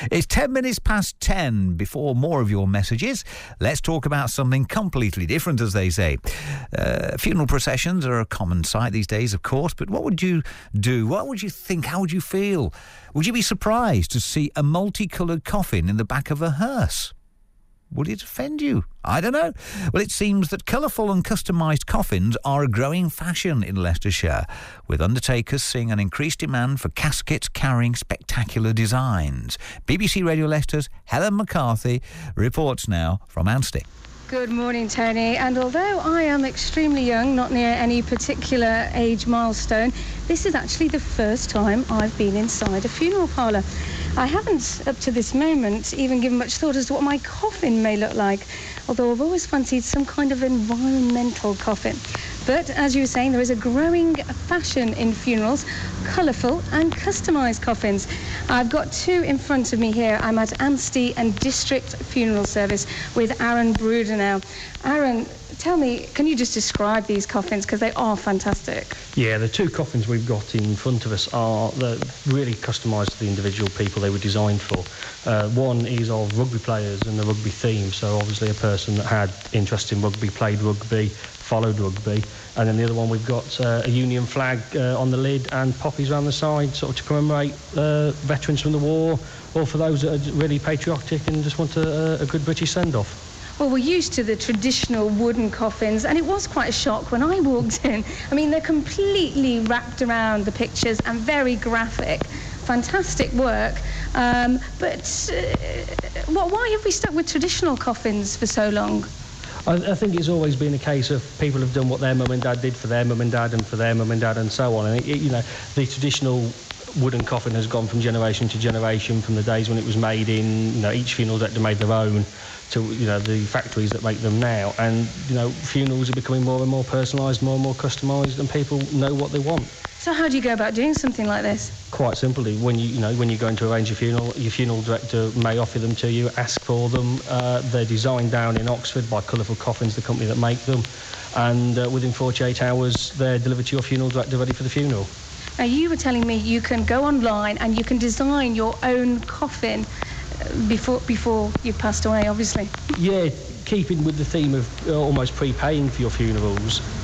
It's 10 minutes past 10. Before more of your messages, let's talk about something completely different, as they say. Funeral processions are a common sight these days, of course, but what would you do? What would you think? How would you feel? Would you be surprised to see a multicoloured coffin in the back of a hearse? Would it offend you? I don't know. Well, it seems that colourful and customised coffins are a growing fashion in Leicestershire, with undertakers seeing an increased demand for caskets carrying spectacular designs. BBC Radio Leicester's Helen McCarthy reports now from Anstey. Good morning, Tony. And although I am extremely young, not near any particular age milestone, this is actually the first time I've been inside a funeral parlour. I haven't, up to this moment, even given much thought as to what my coffin may look like, although I've always fancied some kind of environmental coffin. But, as you were saying, there is a growing fashion in funerals, colourful and customised coffins. I've got two in front of me here. I'm at Anstey and District Funeral Service with Aaron Bruder now. Aaron, tell me, can you just describe these coffins, because they are fantastic? Yeah, the two coffins we've got in front of us are really customised to the individual people they were designed for. One is of rugby players and the rugby theme, so obviously a person that had interest in rugby, played rugby, followed rugby. And then the other one, we've got a Union flag on the lid and poppies around the side, sort of to commemorate veterans from the war, or for those that are really patriotic and just want a good British send-off. Well, we're used to the traditional wooden coffins, and it was quite a shock when I walked in. I mean, they're completely wrapped around the pictures and very graphic. Fantastic work. But why have we stuck with traditional coffins for so long? I think it's always been a case of people have done what their mum and dad did for their mum and dad and for their mum and dad and so on. And, the traditional wooden coffin has gone from generation to generation, from the days when it was made in, each funeral director made their own, to, the factories that make them now. And, funerals are becoming more and more personalised, more and more customised, and people know what they want. So how do you go about doing something like this? Quite simply, when you're going to arrange your funeral director may offer them to you, ask for them. They're designed down in Oxford by Colourful Coffins, the company that make them, and within 48 hours they're delivered to your funeral director ready for the funeral. Now, you were telling me you can go online and you can design your own coffin before you've passed away, obviously. Yeah, keeping with the theme of almost prepaying for your funerals.